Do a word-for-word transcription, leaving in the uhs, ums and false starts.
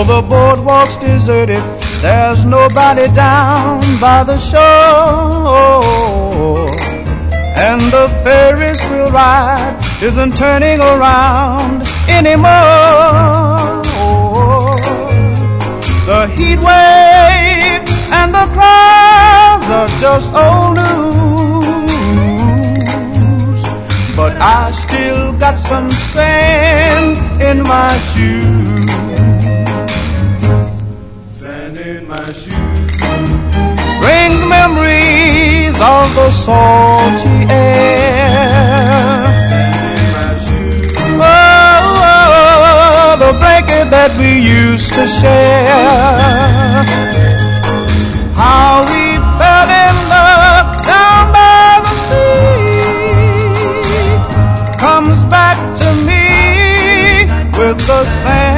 the boardwalk's deserted, there's nobody down by the shore, and the Ferris wheel ride isn't turning around anymore. The heat wave and the crowds are just old news, but I still got some sand in my shoes. Sand in my shoes brings memories of the salty air. Sand in my shoes. Oh, oh, the blanket that we used to share. How we fell in love down by the sea comes back to me with the sand